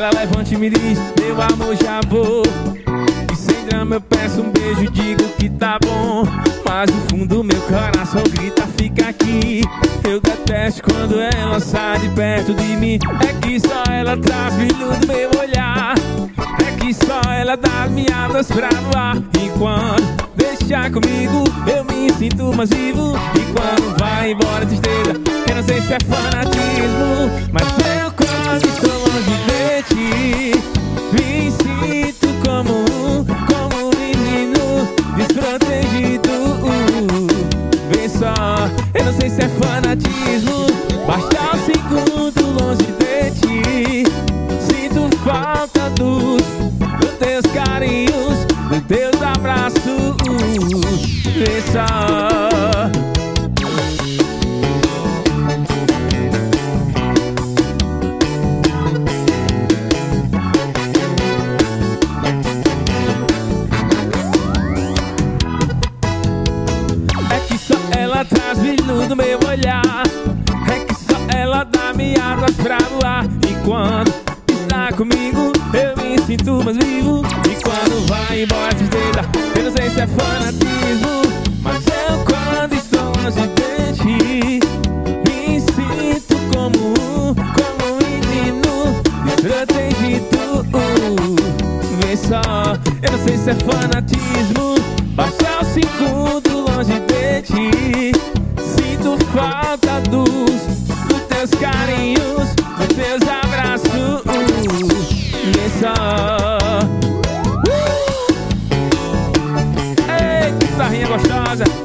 Ela levanta e me diz, meu amor, já vou. E sem drama eu peço um beijo, digo que tá bom. Mas no fundo meu coração grita, fica aqui. Eu detesto quando ela sai de perto de mim. É que só ela traz brilho no meu olhar. É que só ela dá minhas pra voar. E quando deixa comigo, eu me sinto mais vivo. E quando vai embora tristeza, eu não sei se é fanatismo, mas eu quando estou longe de ti, me sinto como um menino desprotegido. Vê só, eu não sei se é fanatismo, basta um segundo longe de ti. Sinto falta dos teus carinhos, dos teus abraços. Vê só. Ela traz brilho no meu olhar. É que só ela dá asas pra voar. E quando está comigo, eu me sinto mais vivo. E quando vai embora tristeza, eu não sei se é fanatismo, mas eu quando estou longe de ti, me sinto como um menino desprotegido. Vê só, eu não sei se é fanatismo, basta um segundo longe de ti. Sinto falta dos teus carinhos, dos teus abraços. Vê só. Ei, que guitarrinha gostosa.